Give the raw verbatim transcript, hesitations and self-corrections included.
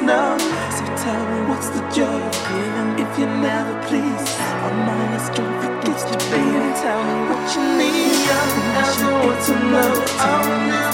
know. So tell me what's the joy of feeling if you never please. Our mind is strong, forgets to be. Tell me what you need. I don't want to know. I will never